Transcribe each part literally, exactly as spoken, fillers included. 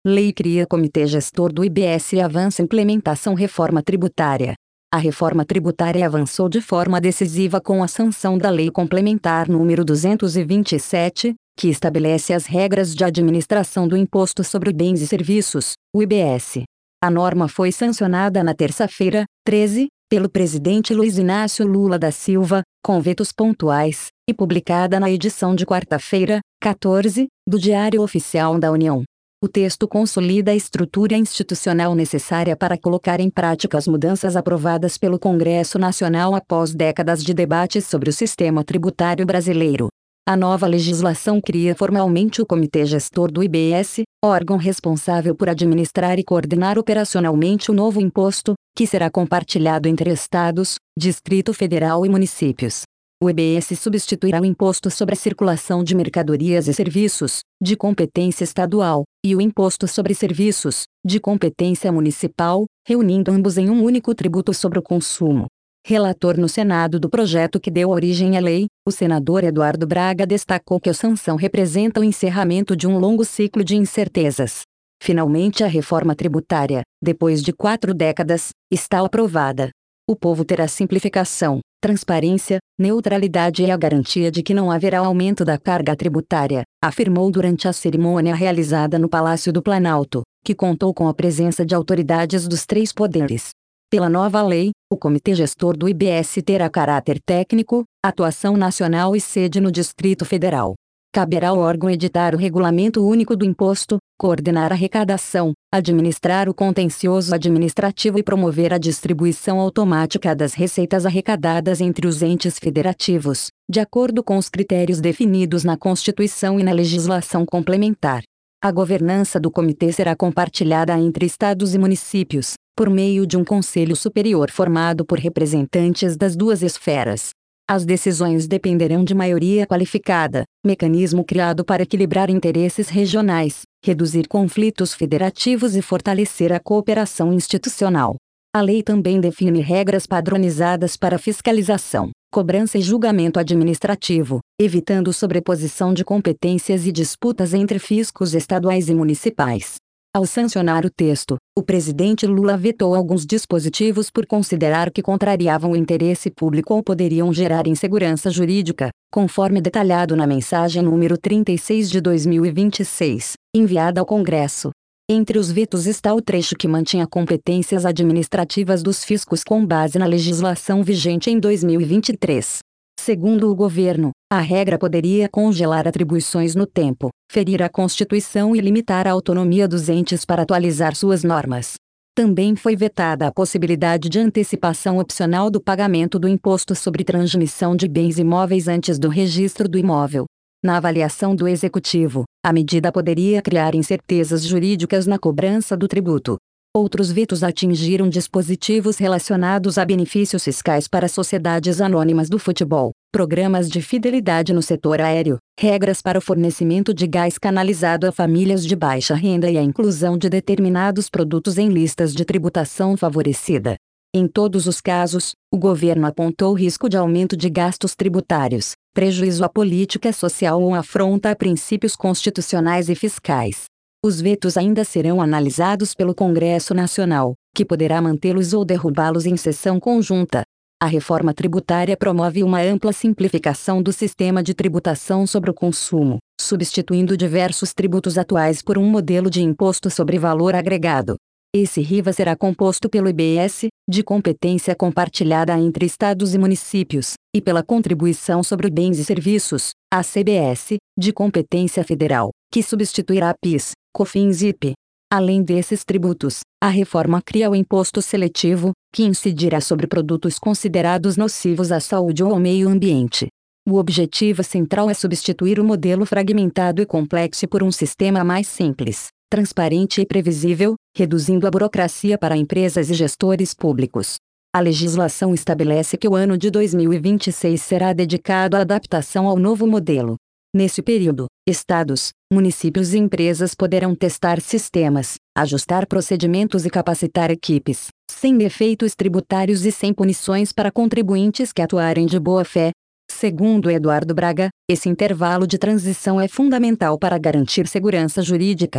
Lei cria Comitê Gestor do I B S e avança implementação reforma tributária. A reforma tributária avançou de forma decisiva com a sanção da Lei Complementar número duzentos e vinte e sete, que estabelece as regras de administração do Imposto sobre Bens e Serviços, o I B S. A norma foi sancionada na terça-feira, treze, pelo presidente Luiz Inácio Lula da Silva, com vetos pontuais, e publicada na edição de quarta-feira, quatorze, do Diário Oficial da União. O texto consolida a estrutura institucional necessária para colocar em prática as mudanças aprovadas pelo Congresso Nacional após décadas de debates sobre o sistema tributário brasileiro. A nova legislação cria formalmente o Comitê Gestor do I B S, órgão responsável por administrar e coordenar operacionalmente o novo imposto, que será compartilhado entre estados, Distrito Federal e municípios. O I B S substituirá o Imposto sobre a Circulação de Mercadorias e Serviços, de competência estadual, e o Imposto sobre Serviços, de competência municipal, reunindo ambos em um único tributo sobre o consumo. Relator no Senado do projeto que deu origem à lei, o senador Eduardo Braga destacou que a sanção representa o encerramento de um longo ciclo de incertezas. Finalmente a reforma tributária, depois de quatro décadas, está aprovada. O povo terá simplificação, transparência, neutralidade e a garantia de que não haverá aumento da carga tributária, afirmou durante a cerimônia realizada no Palácio do Planalto, que contou com a presença de autoridades dos três poderes. Pela nova lei, o Comitê Gestor do I B S terá caráter técnico, atuação nacional e sede no Distrito Federal. Caberá ao órgão editar o Regulamento Único do Imposto, coordenar a arrecadação, administrar o contencioso administrativo e promover a distribuição automática das receitas arrecadadas entre os entes federativos, de acordo com os critérios definidos na Constituição e na legislação complementar. A governança do comitê será compartilhada entre estados e municípios, por meio de um conselho superior formado por representantes das duas esferas. As decisões dependerão de maioria qualificada, mecanismo criado para equilibrar interesses regionais, reduzir conflitos federativos e fortalecer a cooperação institucional. A lei também define regras padronizadas para fiscalização, cobrança e julgamento administrativo, evitando sobreposição de competências e disputas entre fiscos estaduais e municipais. Ao sancionar o texto, o presidente Lula vetou alguns dispositivos por considerar que contrariavam o interesse público ou poderiam gerar insegurança jurídica, conforme detalhado na mensagem número trinta e seis de dois mil e vinte e seis, enviada ao Congresso. Entre os vetos está o trecho que mantinha competências administrativas dos fiscos com base na legislação vigente em dois mil e vinte e três. Segundo o governo, a regra poderia congelar atribuições no tempo, ferir a Constituição e limitar a autonomia dos entes para atualizar suas normas. Também foi vetada a possibilidade de antecipação opcional do pagamento do imposto sobre transmissão de bens imóveis antes do registro do imóvel. Na avaliação do Executivo, a medida poderia criar incertezas jurídicas na cobrança do tributo. Outros vetos atingiram dispositivos relacionados a benefícios fiscais para sociedades anônimas do futebol, programas de fidelidade no setor aéreo, regras para o fornecimento de gás canalizado a famílias de baixa renda e a inclusão de determinados produtos em listas de tributação favorecida. Em todos os casos, o governo apontou risco de aumento de gastos tributários, prejuízo à política social ou afronta a princípios constitucionais e fiscais. Os vetos ainda serão analisados pelo Congresso Nacional, que poderá mantê-los ou derrubá-los em sessão conjunta. A reforma tributária promove uma ampla simplificação do sistema de tributação sobre o consumo, substituindo diversos tributos atuais por um modelo de imposto sobre valor agregado. Esse R I V A será composto pelo I B S, de competência compartilhada entre estados e municípios, e pela Contribuição sobre Bens e Serviços, a C B S, de competência federal, que substituirá a PIS, COFINS e I P. Além desses tributos, a reforma cria o imposto seletivo, que incidirá sobre produtos considerados nocivos à saúde ou ao meio ambiente. O objetivo central é substituir o modelo fragmentado e complexo por um sistema mais simples, transparente e previsível, reduzindo a burocracia para empresas e gestores públicos. A legislação estabelece que o ano de dois mil e vinte e seis será dedicado à adaptação ao novo modelo. Nesse período, estados, municípios e empresas poderão testar sistemas, ajustar procedimentos e capacitar equipes, sem defeitos tributários e sem punições para contribuintes que atuarem de boa fé. Segundo Eduardo Braga, esse intervalo de transição é fundamental para garantir segurança jurídica.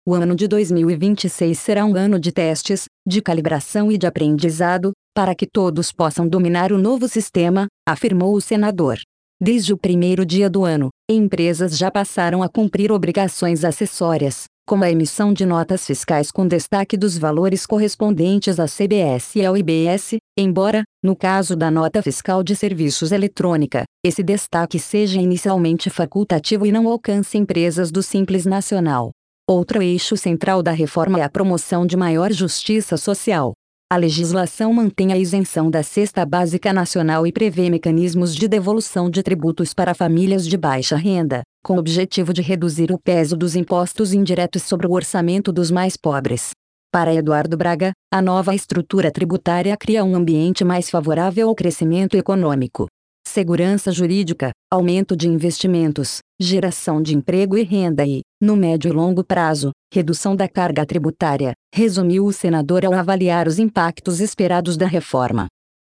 O ano de dois mil e vinte e seis será um ano de testes, de calibração e de aprendizado, para que todos possam dominar o novo sistema, afirmou o senador. Desde o primeiro dia do ano, empresas já passaram a cumprir obrigações acessórias, como a emissão de notas fiscais com destaque dos valores correspondentes à C B S e ao I B S, embora, no caso da nota fiscal de serviços eletrônica, esse destaque seja inicialmente facultativo e não alcance empresas do Simples Nacional. Outro eixo central da reforma é a promoção de maior justiça social. A legislação mantém a isenção da cesta básica nacional e prevê mecanismos de devolução de tributos para famílias de baixa renda, com o objetivo de reduzir o peso dos impostos indiretos sobre o orçamento dos mais pobres. Para Eduardo Braga, a nova estrutura tributária cria um ambiente mais favorável ao crescimento econômico. Segurança jurídica, aumento de investimentos, geração de emprego e renda e, no médio e longo prazo, redução da carga tributária, resumiu o senador ao avaliar os impactos esperados da reforma.